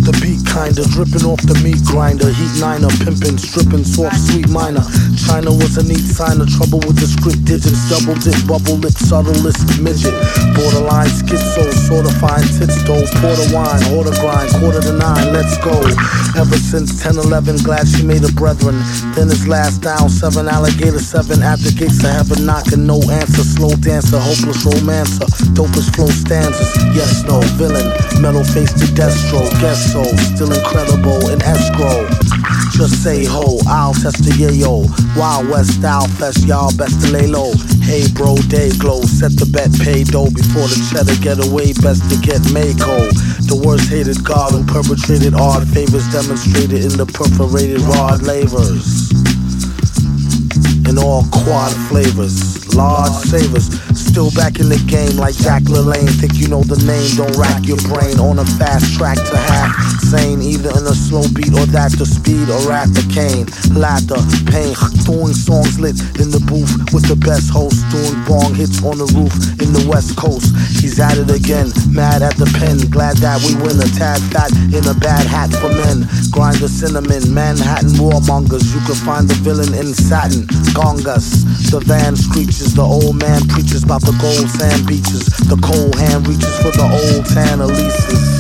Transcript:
the beat kinda, dripping off the meat grinder. Heat niner, pimping, stripping, soft, sweet minor. China was a neat sign of trouble with the script digits. Double dip, bubble lip, subtlest midget. Borderline schizo, sorta fine tits though. Porter wine, order grind, 8:45, let's go. Ever since 10-11, glad she made a brethren. Then his last down, 7 alligator, 7 at the gates of heaven, knocking no answer. Slow dancer, hopeless romancer, dopest flow stanzas. Yes, no, villain, metal face to Destro. Guess so, still incredible in escrow. Just say ho, I'll test the yayo. Wild West style fest, y'all best to lay low. Hey bro, day glow, set the bet, pay dough. Before the cheddar get away, best to get Mako. The worst hated god who perpetrated odd favors, demonstrated in the perforated rod lavers. In all quad flavors, large savers. Still back in the game like Jack LaLanne. Think you know the name, don't rack your brain. On a fast track to half sane, either in a slow beat or that the speed or at the cane. Laughter, pain, doing songs lit in the booth with the best host. Doing bong hits on the roof in the West Coast. He's at it again, mad at the pen. Glad that we win, a tad fat in a bad hat for men. Grind the cinnamon, Manhattan warmongers. You can find the villain in satin. Gongas, the van screeches. The old man preaches about the gold sand beaches. The cold hand reaches for the old tan Elises.